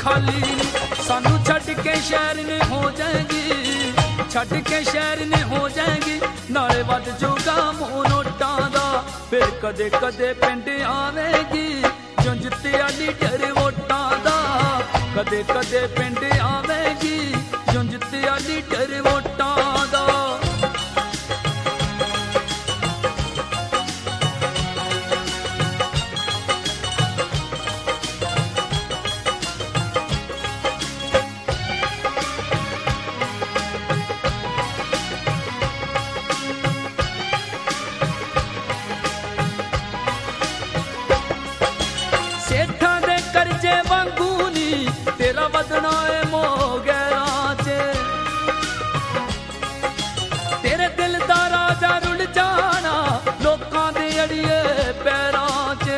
खाली नी। सानू छड्ड के शहर ने हो जाएगी, छड्ड के शहर ने हो जाएगी, नाले वध जूगा मोह नोटां दा। फिर कदे कदे पिंड आवेगी जो जित्तिया लीडर वोटां दा। कदे कदे पिंड आवेगी जो जित्तिया लीडर वोटां दा। तेरा वदना है मोह गैरां च, तेरे दिल दा राजा रुल जाना लोकां दे अड़िए पैरां च।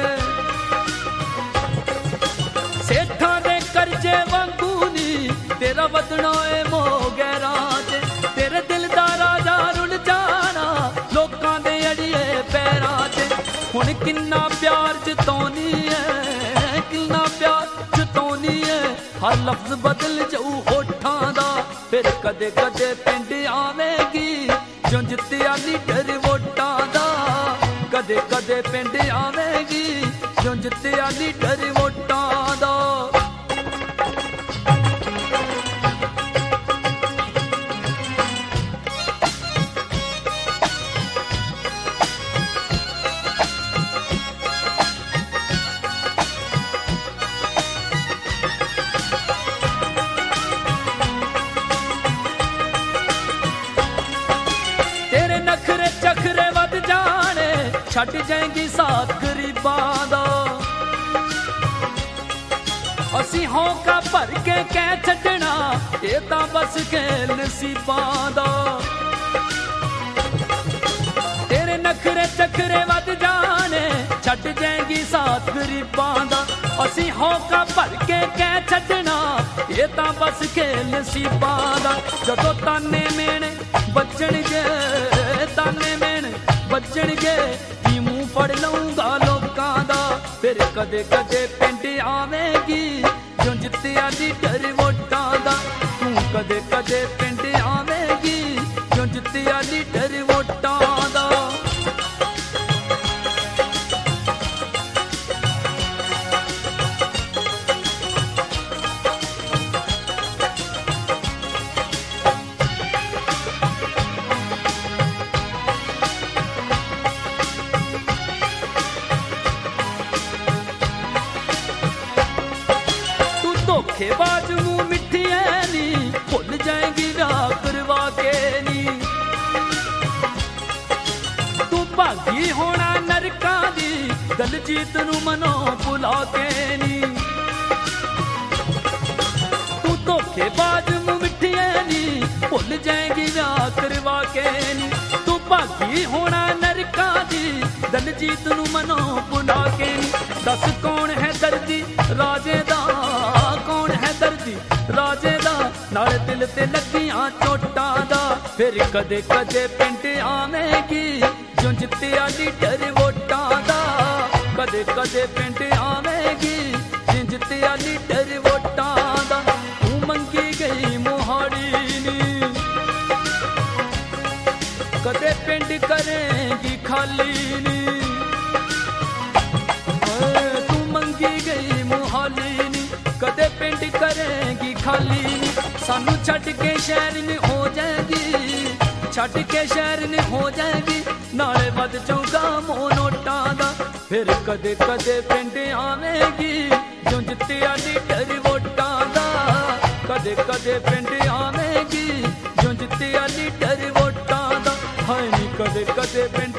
सेठां दे करजे वांगू नी तेरा वदना है मोह गैरां च, तेरे दिल दा राजा रुल जाना लोकां दे अड़िए पैरां च। हुण किन्ना प्यार जतौनी है, किन्ना प्यार जतौनी है, हर लफ्ज बदल जाऊ होठां दा। फिर कदे कदे पिंड आवेगी जो जित्तिया लीडर वोटां दा। कदे कदे पिंड आवेगी जो जित्तिया लीडर वोटां दा। चखरे वध जाने छड्ड जाएंगी साथ गरीबां दा। असी होका भर के कह छड्डना ये तां बस खेल नसीबां दा। तेरे नखरे चखरे वध जाने छड्ड जाएंगी साथ गरीबां दा। असी होका भर के कह छड्डना ये तां बस खेल नसीबां दा। जदों ताने मेने बचणगे, ताने मेने बचणगे, की मुंह फड़ लऊंगा लोकां दा। फिर कदे कदे पिंड आवेगी जो जित्तिया लीडर वोटां दा। तू कदे कदे पिंड आवेगी जो जित्तिया लीडर वोटां दा। धोखेबाज मुंह मिठी है नी, भुल जाएंगी ब्याह करवा के नी। तू भागी होना नरकां दी दलजीत नू मनो भुला के नी। तू धोखेबाज मुंह मिठी है नी, भुल जाएंगी ब्याह करवा के नी। तू भागी होना नरकां दी दलजीत नू मनो भुला के नी। दस कौन है दर्दी राजे दा, कौन है दर्दी राजे दा, नाले दिल ते लगियां चोटां दा। फिर कदे कदे पिंड आवेगी जो जित्तिया लीडर वोटां दा। कदे कदे पिंड आवेगी जो जित्तिया लीडर वोटां दा। तू मंगी गई मोहाड़ी नी, कदे पिंड करेगी खाली नी। तू मंगी गई मोहाली नी, कदे पिंड करेगी खाली नी। सानू छड्ड के शहर ने हो जाएगी, छड्ड के शहर ने हो जाएगी, नाले वध जाऊगा मोह नोटां दा। फिर कदे कदे पिंड आवेगी जो जित्तिया लीडर वोटां दा। कदे कदे पिंड आवेगी जो जित्तिया लीडर वोटां दा। हाय नी कदे कदे पिंड